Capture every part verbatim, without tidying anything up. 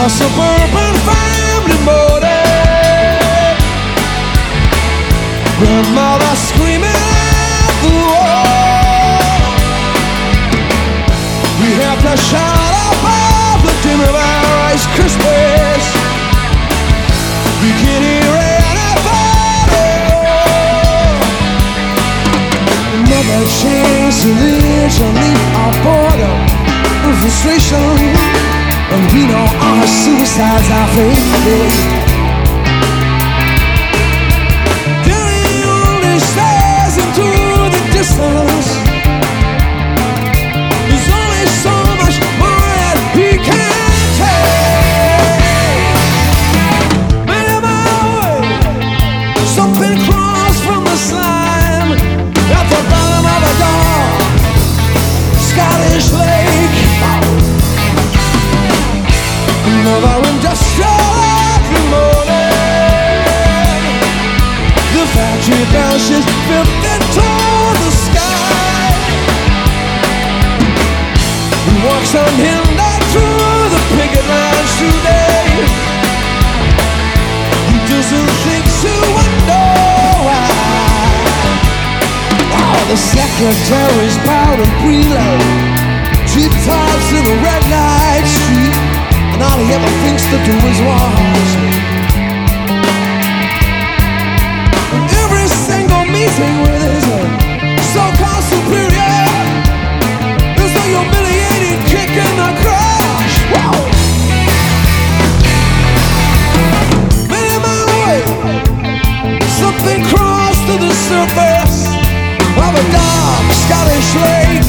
a suburban family motor. Grandmother screaming at the wall. We have to shout above the dim of our Rice Krispies, beginning red and bottle. Mother changed religion, leave our border and frustration, and we know our suicides are fading. Distance. There's only so much more that he can take. Made my way, something crossed from the slime at the bottom of a dark Scottish lake. Another industrial morning. The factory belches filled into walks unhindered through the picket lines today. He doesn't think to wonder why. Oh, the secretary's proud and preload, cheap tops in a red light street, and all he ever thinks to do is watch me. Every single meeting with his so-called superior, there's no humiliating kick in the crush. Whoa! Made my way, something crossed to the surface of a dark Scottish lake.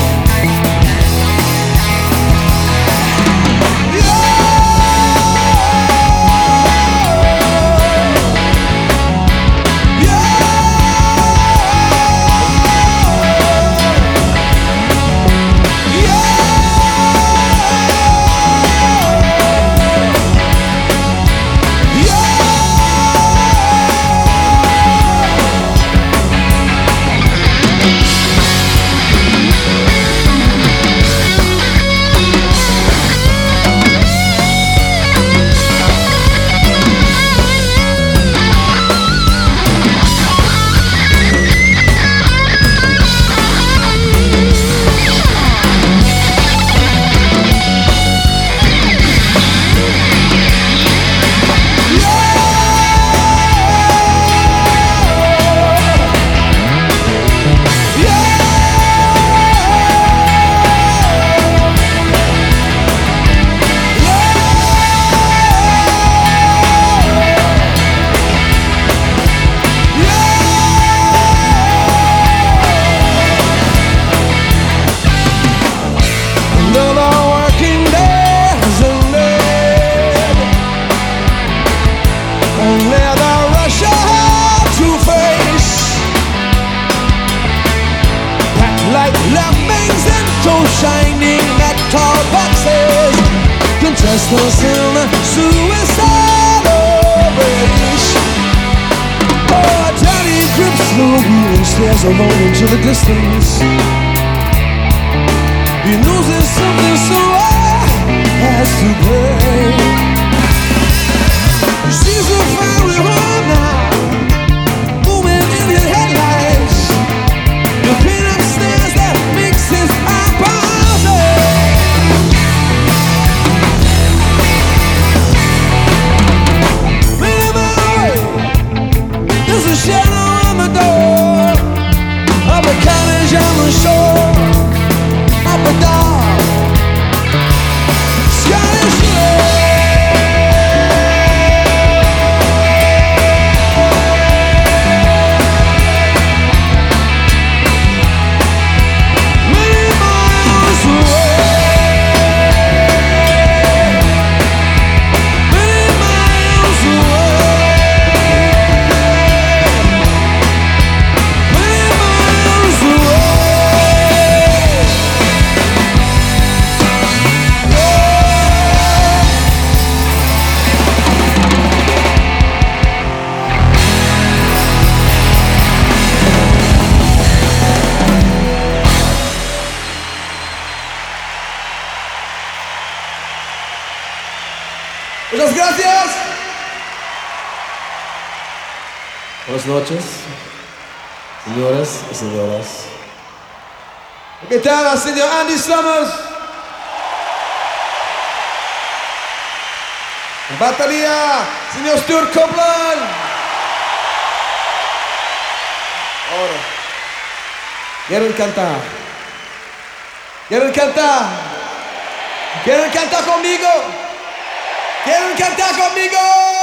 Shining metal boxes, contestants in a suicidal race. Oh, Johnny grips the wheel and stares alone into the distance. He knows there's something so hard has to pay. He sees the family home now, moving in his headlights. The pain upstairs that makes his eyebrows. There's a shadow on the door of a cottage on the shore of a dark Scottish lake. Muchas gracias. Buenas noches, señores y señoras. ¿Qué tal, señor Andy Summers? En batería, señor Stuart Copeland. Ahora, ¿quieren cantar? ¿Quieren cantar? ¿Quieren cantar conmigo? ¿Quieren cantar conmigo?